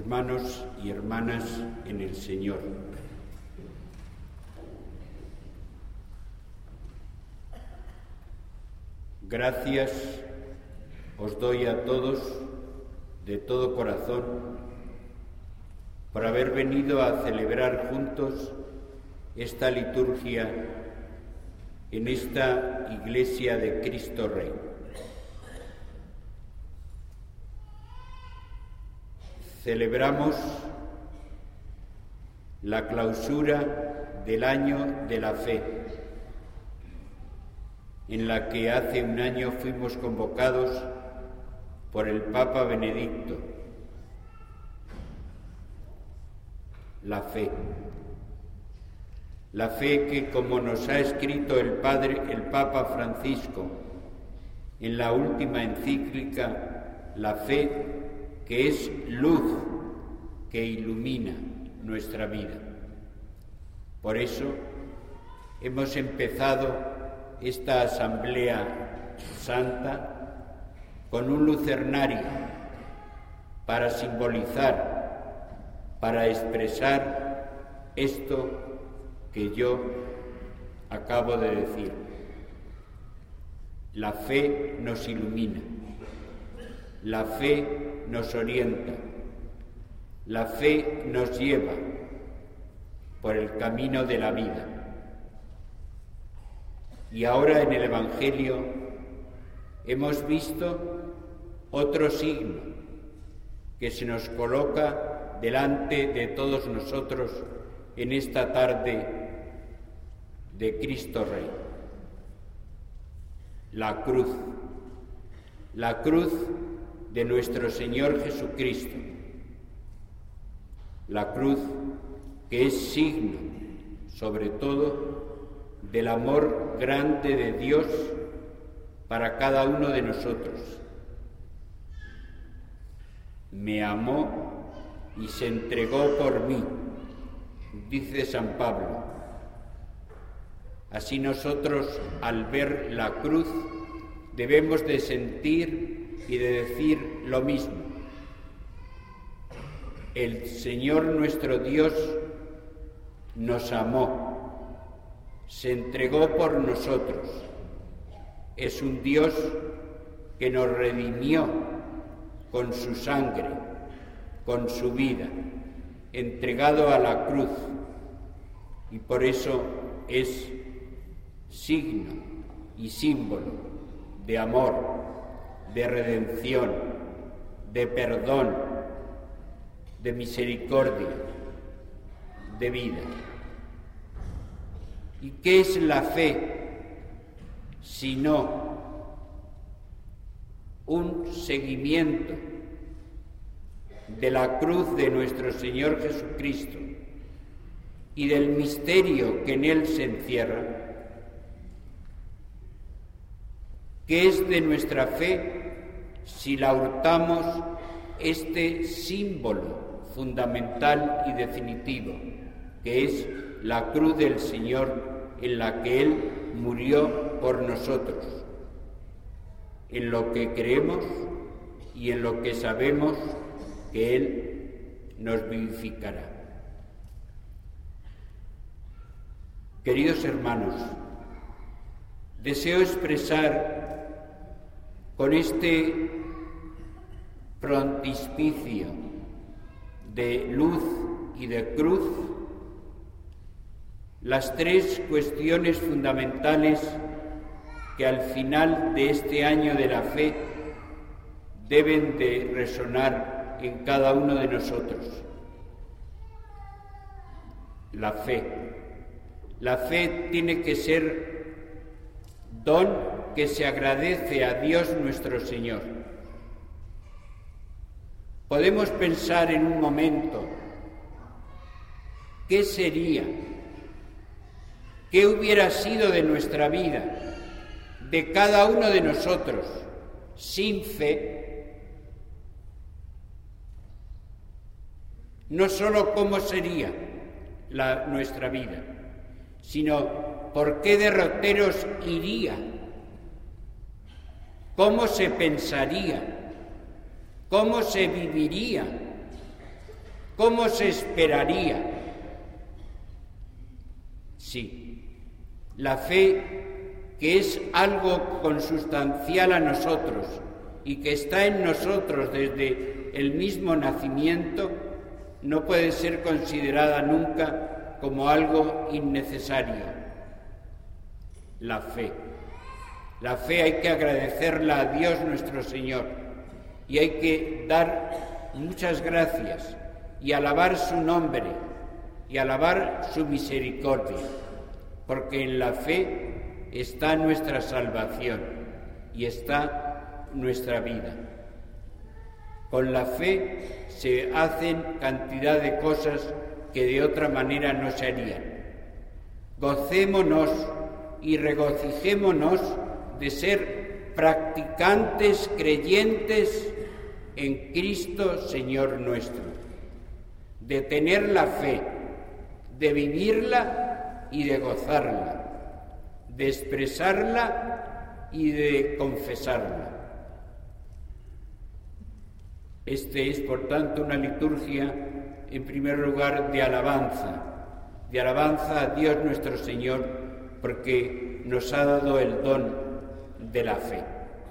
hermanos y hermanas en el Señor. Gracias os doy a todos de todo corazón por haber venido a celebrar juntos esta liturgia en esta Iglesia de Cristo Rey. Celebramos la clausura del año de la fe, en la que hace un año fuimos convocados por el Papa Benedicto. La fe que, como nos ha escrito el Papa Francisco en la última encíclica, la fe que es luz que ilumina nuestra vida. Por eso hemos empezado esta Asamblea Santa con un lucernario para simbolizar, para expresar esto que yo acabo de decir. La fe nos ilumina, la fe nos orienta, la fe nos lleva por el camino de la vida. Y ahora en el Evangelio hemos visto otro signo que se nos coloca delante de todos nosotros en esta tarde de Cristo Rey. La cruz de nuestro Señor Jesucristo, la cruz que es signo, sobre todo, del amor grande de Dios para cada uno de nosotros. Me amó y se entregó por mí, dice San Pablo. Así nosotros, al ver la cruz, debemos de sentir y de decir lo mismo. El Señor nuestro Dios nos amó, se entregó por nosotros. Es un Dios que nos redimió con su sangre, con su vida, entregado a la cruz, y por eso es signo y símbolo de amor, de redención, de perdón, de misericordia, de vida. ¿Y qué es la fe sino un seguimiento de la cruz de nuestro Señor Jesucristo y del misterio que en él se encierra? ¿Qué es de nuestra fe si la hurtamos este símbolo fundamental y definitivo, que es la cruz del Señor en la que Él murió por nosotros, en lo que creemos y en lo que sabemos que Él nos vivificará? Queridos hermanos, deseo expresar con este frontispicio de luz y de cruz las tres cuestiones fundamentales que al final de este año de la fe deben de resonar en cada uno de nosotros. La fe. La fe tiene que ser don que se agradece a Dios nuestro Señor. Podemos pensar en un momento, ¿qué sería? ¿Qué hubiera sido de nuestra vida, de cada uno de nosotros, sin fe? No solo cómo sería nuestra vida, sino por qué derroteros iría, cómo se pensaría, cómo se viviría ¿Cómo se esperaría? Sí, la fe, que es algo consustancial a nosotros y que está en nosotros desde el mismo nacimiento, no puede ser considerada nunca como algo innecesario. La fe hay que agradecerla a Dios nuestro Señor y hay que dar muchas gracias y alabar su nombre y alabar su misericordia, porque en la fe está nuestra salvación y está nuestra vida. Con la fe se hacen cantidad de cosas que de otra manera no se harían. Gocémonos y regocijémonos de ser practicantes creyentes en Cristo Señor nuestro, de tener la fe, de vivirla y de gozarla, de expresarla y de confesarla. Este es, por tanto, una liturgia, en primer lugar, de alabanza a Dios nuestro Señor, porque nos ha dado el don de la fe.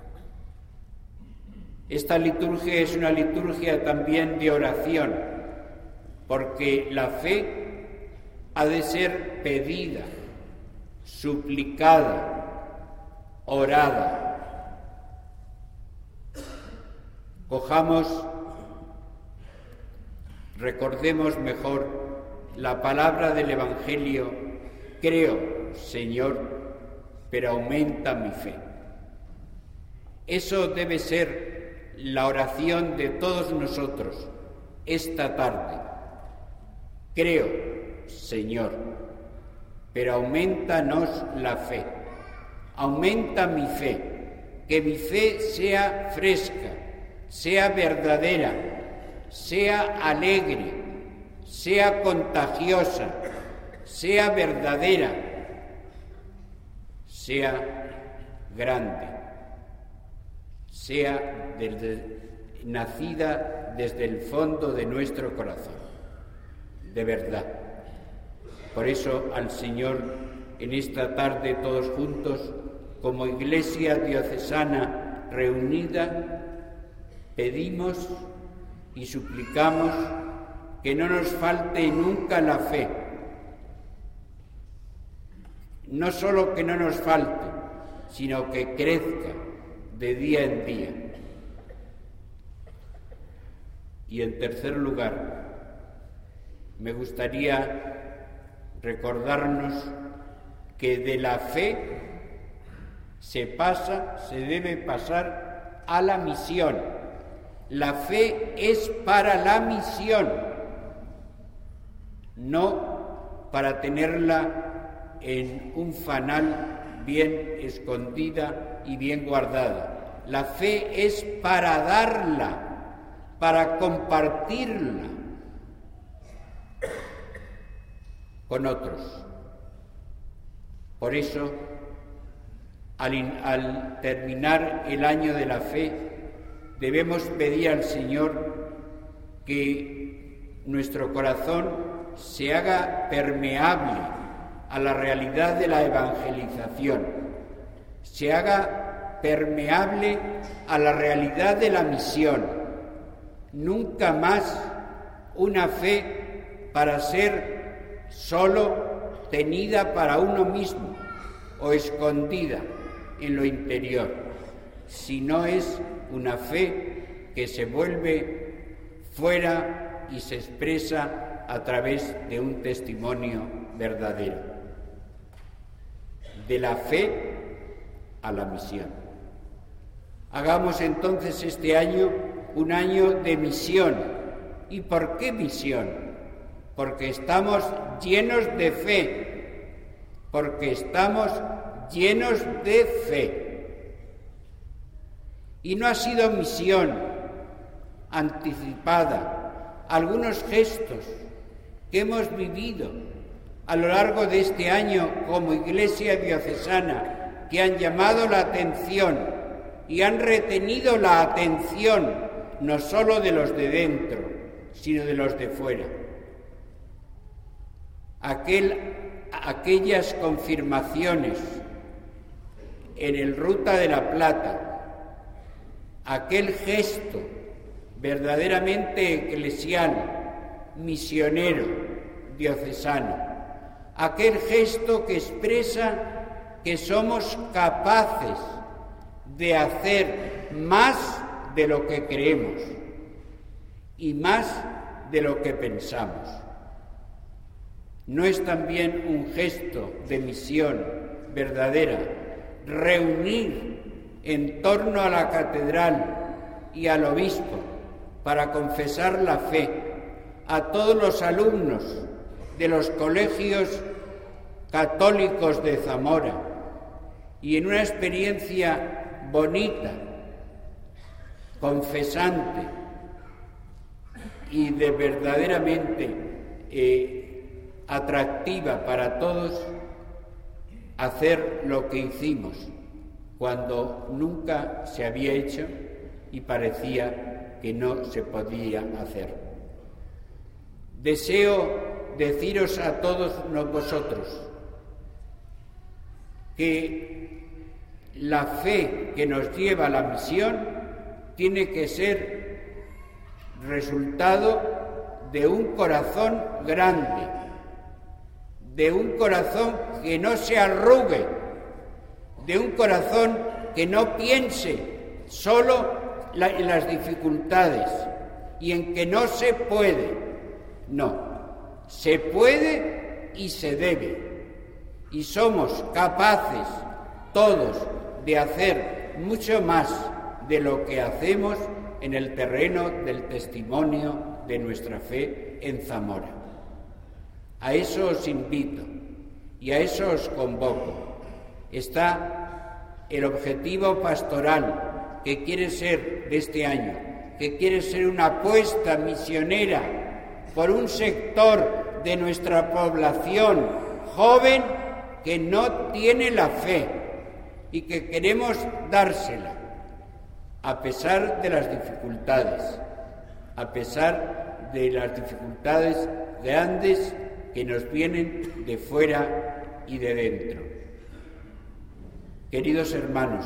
Esta liturgia es una liturgia también de oración, porque la fe ha de ser pedida, suplicada, orada. Recordemos mejor la palabra del Evangelio: creo, Señor, pero aumenta mi fe. Eso debe ser la oración de todos nosotros esta tarde. Creo, Señor, pero aumentanos la fe. Aumenta mi fe, que mi fe sea fresca, sea verdadera, sea alegre, sea contagiosa, sea verdadera, sea grande, sea nacida desde el fondo de nuestro corazón, de verdad. Por eso al Señor, en esta tarde todos juntos, como Iglesia diocesana reunida, pedimos y suplicamos que no nos falte nunca la fe. No solo que no nos falte, sino que crezca de día en día. Y en tercer lugar, me gustaría recordarnos que de la fe se debe pasar a la misión. La fe es para la misión, no para tenerla en un fanal bien escondida y bien guardada. La fe es para darla, para compartirla con otros. Por eso, al terminar el año de la fe, debemos pedir al Señor que nuestro corazón se haga permeable a la realidad de la evangelización, se haga permeable a la realidad de la misión. Nunca más una fe para ser solo tenida para uno mismo o escondida en lo interior, sino es una fe que se vuelve fuera y se expresa a través de un testimonio verdadero. De la fe a la misión. Hagamos entonces este año un año de misión. ¿Y por qué misión? Porque estamos llenos de fe. Porque estamos llenos de fe. Y no ha sido misión anticipada. Algunos gestos que hemos vivido a lo largo de este año como Iglesia diocesana, que han llamado la atención y han retenido la atención no solo de los de dentro, sino de los de fuera. Aquellas confirmaciones en el Ruta de la Plata, aquel gesto verdaderamente eclesial, misionero, diocesano, aquel gesto que expresa que somos capaces de hacer más de lo que creemos y más de lo que pensamos. ¿No es también un gesto de misión verdadera reunir en torno a la catedral y al obispo para confesar la fe a todos los alumnos de los colegios católicos de Zamora y en una experiencia bonita, confesante y de verdaderamente atractiva para todos, hacer lo que hicimos cuando nunca se había hecho y parecía que no se podía hacer? Deseo deciros a todos vosotros que la fe que nos lleva a la misión tiene que ser resultado de un corazón grande, de un corazón que no se arrugue, de un corazón que no piense solo en las dificultades y en que no se puede. No, se puede y se debe. Y somos capaces todos de hacer mucho más de lo que hacemos en el terreno del testimonio de nuestra fe en Zamora. A eso os invito y a eso os convoco. Está el objetivo pastoral que quiere ser de este año, que quiere ser una apuesta misionera por un sector de nuestra población joven que no tiene la fe y que queremos dársela, a pesar de las dificultades, grandes que nos vienen de fuera y de dentro. Queridos hermanos,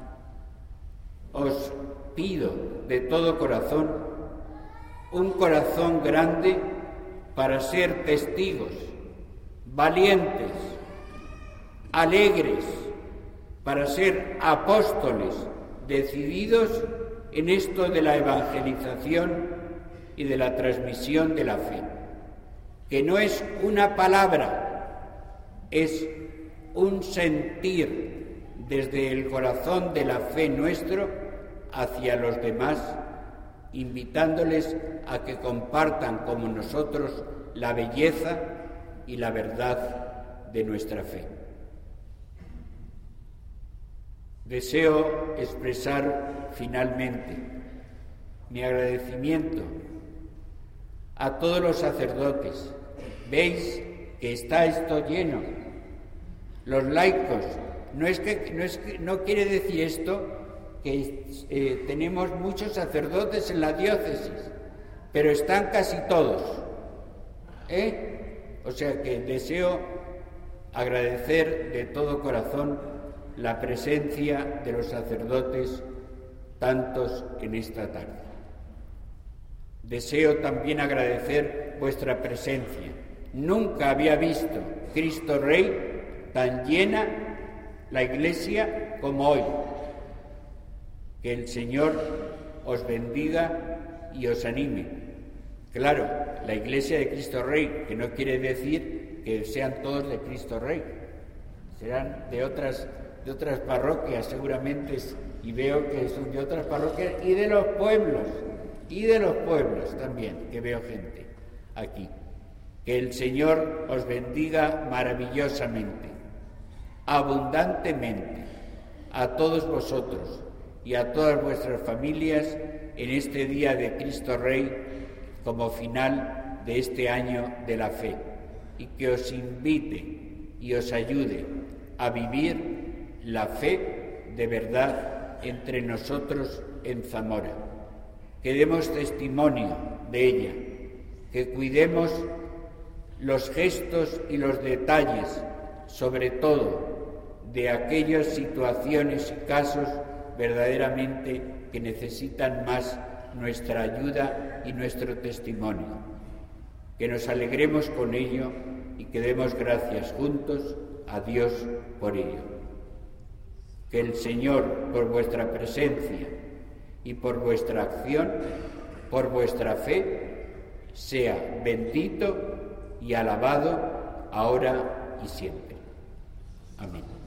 os pido de todo corazón un corazón grande para ser testigos, valientes, alegres, para ser apóstoles decididos en esto de la evangelización y de la transmisión de la fe, que no es una palabra, es un sentir desde el corazón de la fe nuestro hacia los demás, invitándoles a que compartan como nosotros la belleza y la verdad de nuestra fe. Deseo expresar finalmente mi agradecimiento a todos los sacerdotes. Veis que está esto lleno. Los laicos, no quiere decir esto que tenemos muchos sacerdotes en la diócesis, pero están casi todos. O sea que deseo agradecer de todo corazón la presencia de los sacerdotes, tantos en esta tarde. Deseo también agradecer vuestra presencia. Nunca había visto Cristo Rey tan llena la Iglesia como hoy. Que el Señor os bendiga y os anime. Claro, la Iglesia de Cristo Rey, que no quiere decir que sean todos de Cristo Rey, serán de otras parroquias seguramente, y veo que son de otras parroquias y de los pueblos también, que veo gente aquí. Que el Señor os bendiga maravillosamente, abundantemente, a todos vosotros y a todas vuestras familias en este día de Cristo Rey como final de este año de la fe, y que os invite y os ayude a vivir la fe de verdad entre nosotros en Zamora. Que demos testimonio de ella que cuidemos los gestos y los detalles, sobre todo de aquellas situaciones y casos verdaderamente que necesitan más nuestra ayuda y nuestro testimonio. Que nos alegremos con ello y que demos gracias juntos a Dios por ello. Que el Señor, por vuestra presencia y por vuestra acción, por vuestra fe, sea bendito y alabado ahora y siempre. Amén.